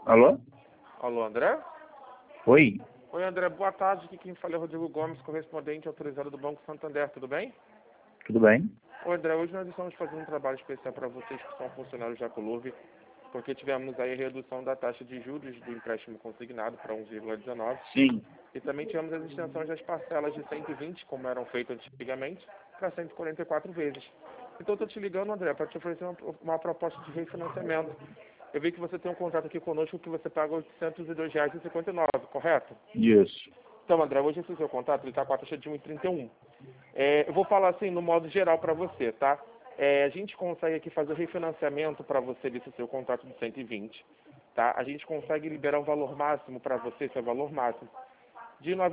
Alô? Alô, André? Oi? Oi, André. Boa tarde. Aqui quem fala é Rodrigo Gomes, correspondente autorizado do Banco Santander. Tudo bem? Tudo bem? Oi, André. Hoje nós estamos fazendo um trabalho especial para vocês que são funcionários da Colurve, porque tivemos aí a redução da taxa de juros do empréstimo consignado para 1,19 Sim. e também tivemos as extensões das parcelas de 120, como eram feitas antigamente, para 144 vezes. Então, estou te ligando, André, para te oferecer uma proposta de refinanciamento. Eu vi que você tem um contrato aqui conosco que você paga R$ 802,59, correto? Isso. Então, André, hoje esse seu contrato está com a taxa de 1,31. Eu vou falar assim no modo geral para você, tá? A gente consegue aqui fazer o refinanciamento para você desse seu contrato de 120, tá? A gente consegue liberar um valor máximo para você, esse é o valor máximo, de R$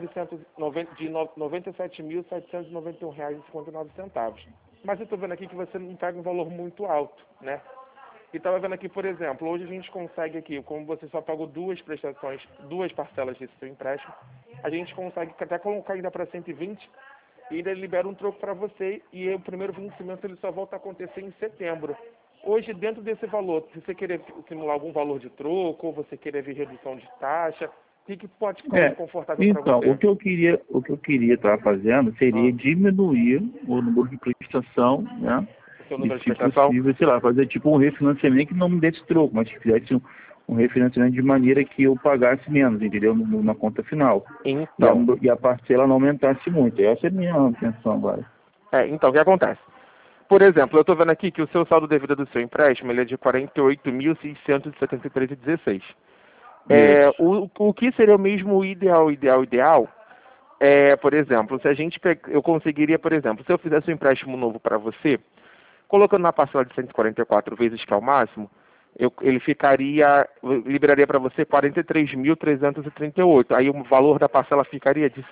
97.791,59. Mas eu estou vendo aqui que você não paga um valor muito alto, né? E estava vendo aqui, por exemplo, hoje a gente consegue aqui, como você só pagou duas prestações, duas parcelas desse seu empréstimo, a gente consegue até colocar ainda para 120 e ainda libera um troco para você e o primeiro vencimento ele só volta a acontecer em setembro. Hoje, dentro desse valor, se você querer simular algum valor de troco ou você querer ver redução de taxa, o que pode ficar mais confortável para Então, você? o que eu queria estar fazendo seria diminuir o número de prestação, né? O seu E, número de se prestação? possível, sei lá, fazer tipo um refinanciamento que não me desse troco, mas que fizesse um refinanciamento de maneira que eu pagasse menos, entendeu? Na conta final. Então, E a parcela não aumentasse muito. Essa é a minha intenção agora. então, o que acontece? Por exemplo, eu estou vendo aqui que o seu saldo devido do seu empréstimo ele é de R$ 48.673,16. Isso. O que seria o mesmo ideal, por exemplo, se a gente eu conseguiria, por exemplo, se eu fizesse um empréstimo novo para você, colocando na parcela de 144 vezes, que é o máximo, ele liberaria para você 43.338. Aí o valor da parcela ficaria de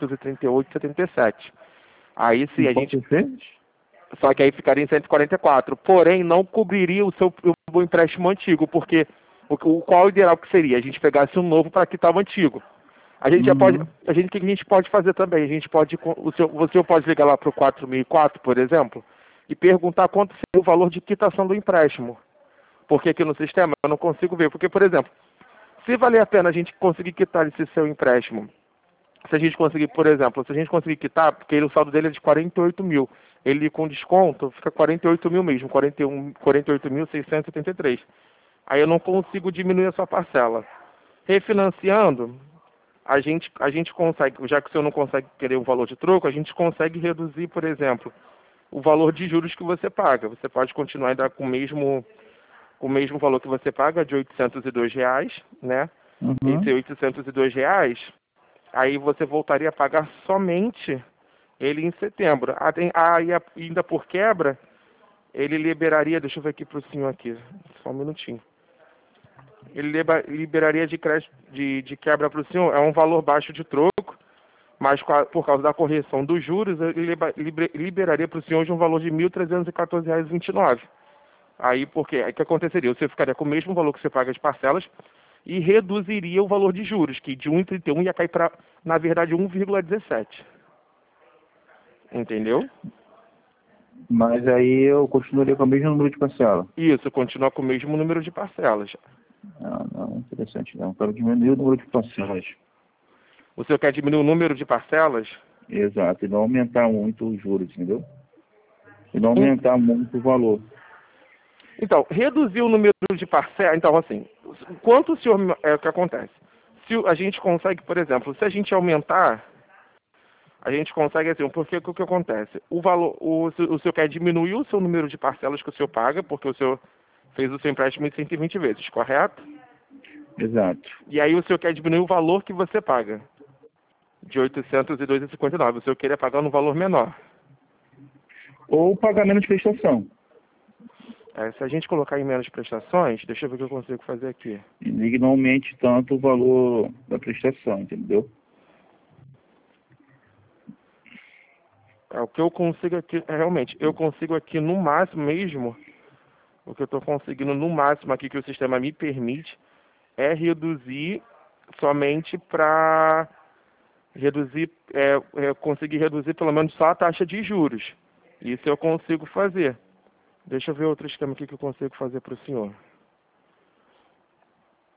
638,77. Aí E se a qual gente que fez? só que aí ficaria em 144. Porém, não cobriria o empréstimo antigo, porque qual o ideal que seria? A gente pegasse um novo para quitar o antigo. A gente já pode, Uhum. o que a gente pode fazer também? A gente pode, você pode ligar lá para o 4004, por exemplo, e perguntar quanto seria o valor de quitação do empréstimo. Porque aqui no sistema eu não consigo ver. Porque, por exemplo, se valer a pena a gente conseguir quitar esse seu empréstimo, se a gente conseguir, por exemplo, se a gente conseguir quitar, porque o saldo dele é de 48 mil, ele com desconto fica 48 mil mesmo, 48.673. Aí eu não consigo diminuir a sua parcela. Refinanciando, a gente consegue, já que o senhor não consegue querer o valor de troco, a gente consegue reduzir, por exemplo, o valor de juros que você paga. Você pode continuar ainda com o mesmo valor que você paga, de R$ 802, né? Esse Uhum. R$ 802, aí você voltaria a pagar somente ele em setembro. Aí, ainda por quebra, ele liberaria, deixa eu ver aqui para o senhor aqui, só um minutinho. Ele liberaria de crédito de quebra para o senhor, é um valor baixo de troco, mas por causa da correção dos juros, ele liberaria para o senhor de um valor de R$ 1.314,29. Aí, porque aí o que aconteceria? Você ficaria com o mesmo valor que você paga de parcelas e reduziria o valor de juros, que de 1,31 ia cair para, na verdade, 1,17. Entendeu? Mas aí eu continuaria com o mesmo número de parcela. Isso, continua com o mesmo número de parcelas. Não, não, interessante não. Quero diminuir o número de parcelas. O senhor quer diminuir o número de parcelas? Exato, e não aumentar muito os juros, entendeu? E não Em- aumentar muito o valor. Então, reduzir o número de parcelas. Então, assim, quanto o senhor. É o que acontece? Se a gente consegue, por exemplo, se a gente aumentar, a gente consegue assim, porque o que acontece? O valor, o senhor quer diminuir o seu número de parcelas que o senhor paga, porque o senhor fez o seu empréstimo em 120 vezes, correto? Exato. E aí o senhor quer diminuir o valor que você paga, de 802,59. O senhor queria pagar no valor menor. Ou pagamento de prestação. Se a gente colocar em menos prestações, deixa eu ver o que eu consigo fazer aqui. E que não aumente tanto o valor da prestação, entendeu? O que eu consigo aqui, realmente, eu consigo aqui no máximo mesmo, o que eu estou conseguindo no máximo aqui que o sistema me permite, é reduzir somente para conseguir reduzir pelo menos só a taxa de juros. Isso eu consigo fazer. Deixa eu ver outro esquema aqui que eu consigo fazer para o senhor.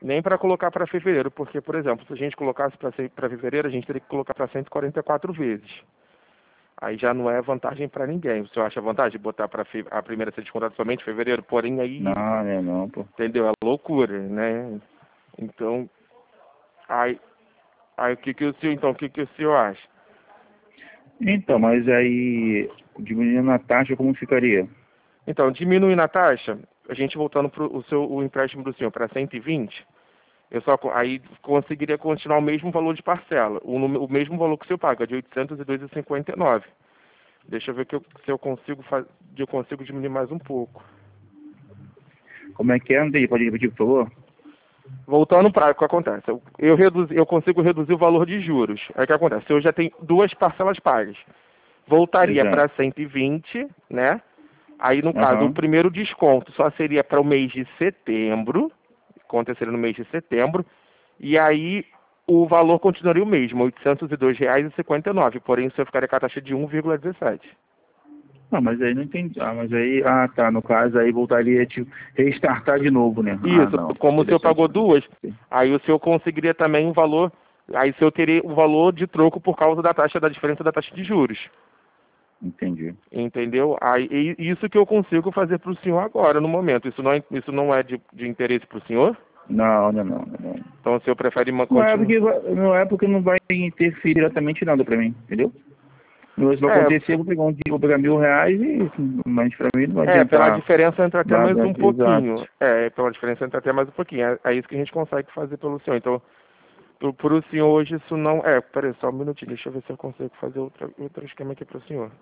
Nem para colocar para fevereiro, porque, por exemplo, se a gente colocasse para fevereiro, a gente teria que colocar para 144 vezes. Aí já não é vantagem para ninguém. O senhor acha vantagem botar para a primeira ser descontada somente em fevereiro? Porém, aí, Não, não, pô. entendeu? É loucura, né? Então, aí o que que o senhor acha? Então, mas aí, diminuindo a taxa, como ficaria? Então, diminuindo a taxa, a gente voltando para o empréstimo do senhor para 120, aí conseguiria continuar o mesmo valor de parcela, o mesmo valor que o senhor paga, de 802,59. Deixa eu ver se eu consigo diminuir mais um pouco. Como é que é, Andrei? Pode repetir, por favor? Voltando para o que acontece, eu consigo reduzir o valor de juros. Aí o que acontece? Eu já tenho duas parcelas pagas. Voltaria Exato. para 120, né? Aí, no caso, o Aham. primeiro desconto só seria para o mês de setembro, aconteceria no mês de setembro, e aí o valor continuaria o mesmo, R$ 802,59, porém o senhor ficaria com a taxa de 1,17. Não, mas aí não entendi. Ah, mas aí, tá, no caso aí voltaria a restartar de novo, né? Ah, Isso, não, como o senhor interessante. pagou duas, aí o senhor conseguiria também o valor, aí o senhor teria o valor de troco por causa da diferença da taxa de juros. Entendi. Entendeu? Aí, isso que eu consigo fazer para o senhor agora, no momento. Isso não é de interesse para o senhor? Não, não, não, não. Então o senhor prefere Não é continuar? porque, não é porque não vai interferir diretamente nada pra mim, entendeu? Isso vai acontecer, eu vou pegar vou pegar R$ 1.000 e, mas pra mim não vai Pela adiantar diferença entra até mais nada, um exato. pouquinho. Pela diferença entra até mais um pouquinho. É isso que a gente consegue fazer pelo senhor. Então, por o senhor hoje isso não... peraí, só um minutinho. Deixa eu ver se eu consigo fazer outro esquema aqui para o senhor.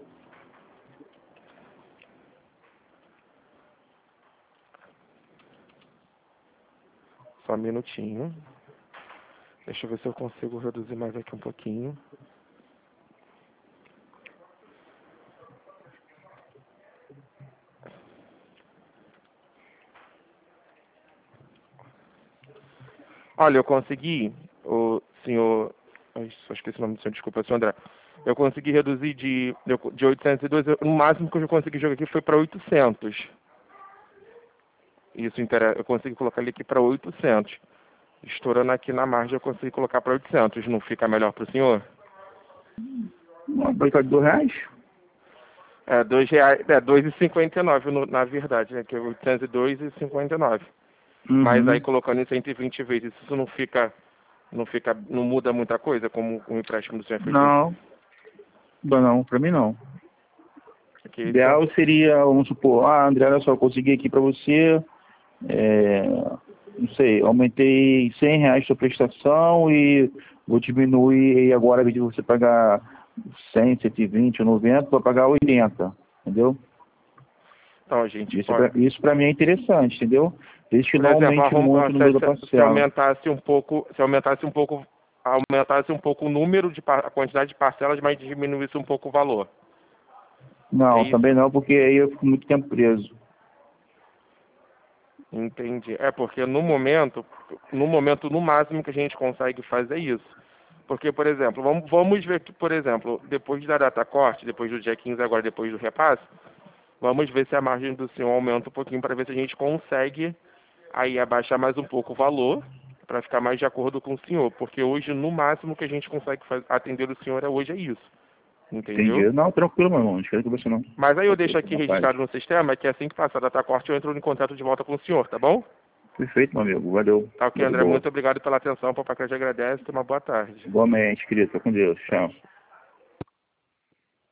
Só um minutinho. Deixa eu ver se eu consigo reduzir mais aqui um pouquinho. Olha, eu consegui, o senhor... Ai, só esqueci o nome do senhor, desculpa, senhor André. Eu consegui reduzir de 802, o máximo que eu consegui jogar aqui foi para 800. Isso interessa, eu consegui colocar ele aqui para 800. Estourando aqui na margem, eu consegui colocar para 800. Não fica melhor para o senhor? Uma brincada de R$ 2. R$ 2,59 na verdade, né? Que é 802,59. Mas aí Uhum. colocando em 120 vezes, isso não muda muita coisa, como o empréstimo do senhor é feito. Não, não, pra mim não. Porque O isso ideal seria, vamos supor, André, olha só, eu consegui aqui pra você, não sei, aumentei R$ 100 sua prestação e vou diminuir e agora, ao invés de você pagar 100, 120 ou 90, vou pagar 80, entendeu? então, gente, Isso pra mim é interessante, entendeu? Desde que por não exemplo, aumente muito o número da se parcela. aumentasse um pouco o número a quantidade de parcelas, mas diminuísse um pouco o valor. É Não, também isso? não, porque aí eu fico muito tempo preso. Entendi. Porque no máximo que a gente consegue fazer é isso. Porque, por exemplo, vamos ver que, por exemplo, depois da data corte, depois do dia 15 agora, depois do repasse, vamos ver se a margem do senhor aumenta um pouquinho para ver se a gente consegue aí abaixar mais um pouco o valor para ficar mais de acordo com o senhor. Porque hoje, no máximo que a gente consegue atender o senhor hoje é isso. Entendi. Entendeu? Não, tranquilo, meu irmão. Não esquece que você não. Mas aí eu Pode deixo ser, aqui rapaz. registrado no sistema que assim que passar a data corte eu entro em contato de volta com o senhor, tá bom? Perfeito, meu amigo. Valeu. Tá ok, Valeu de André. boa. Muito obrigado pela atenção. Papai já agradece. Uma boa tarde. Igualmente, querido. Fica com Deus. Tchau.